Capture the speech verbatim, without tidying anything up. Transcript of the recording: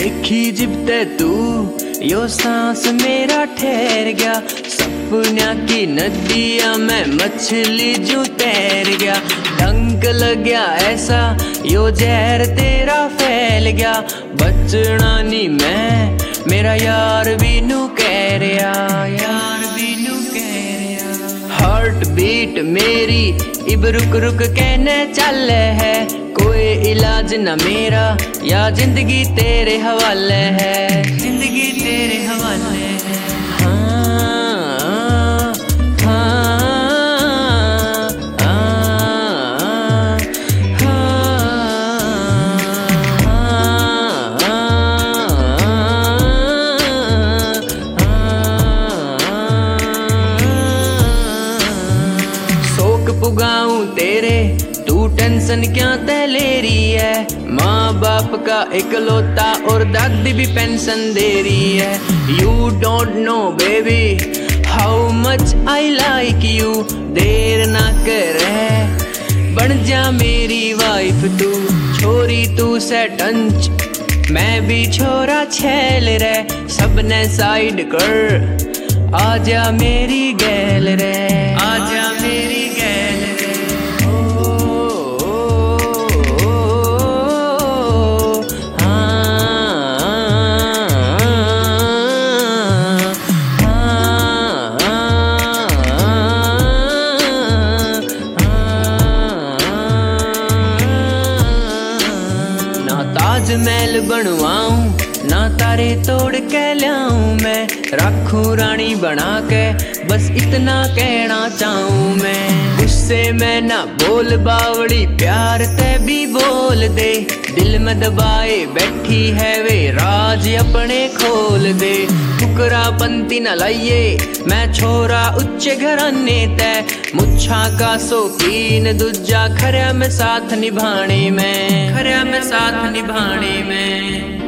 देखी जिबते तू यो सांस मेरा ठहर गया, सपना की नदिया में मछली जू तैर गया। डंक लग गया ऐसा यो जहर तेरा फैल गया, बचना नी मैं मेरा यार भी नू कह रहा, यार भी नू कह रहा। हार्ट बीट मेरी इब रुक रुक कहने चल है, कोई इलाज न मेरा या जिंदगी तेरे हवाले है, जिंदगी तेरे हवाले है। हाँ हाँ हाँ हाँ। शोक पुगाऊं तेरे तू टेंशन क्या तय ले रही है, माँ बाप का इकलौता और दादी भी पेंशन दे रही है। You don't know baby how much I like you, देर ना कर बन जा मेरी वाइफ तू, छोरी तू से टंच मैं भी छोरा छेल रे, सबने साइड कर आजा मेरी गैल रे, आजा मेरी गैल रे। ताजमहल बनवाऊं ना तारे तोड़ के लाऊं, मैं रखूं रानी बना के बस इतना कहना चाहूं मैं। गुस्से में ना बोल बावड़ी प्यार ते भी बोल दे, दिल में दबाए बैठी है वे राज अपने खोल दे। फुकरा पंती न लाइए मैं छोरा उच्च घराने तय, मुच्छा का शौकीन दूजा खरा में साथ निभाने में, खरा में साथ निभाने में।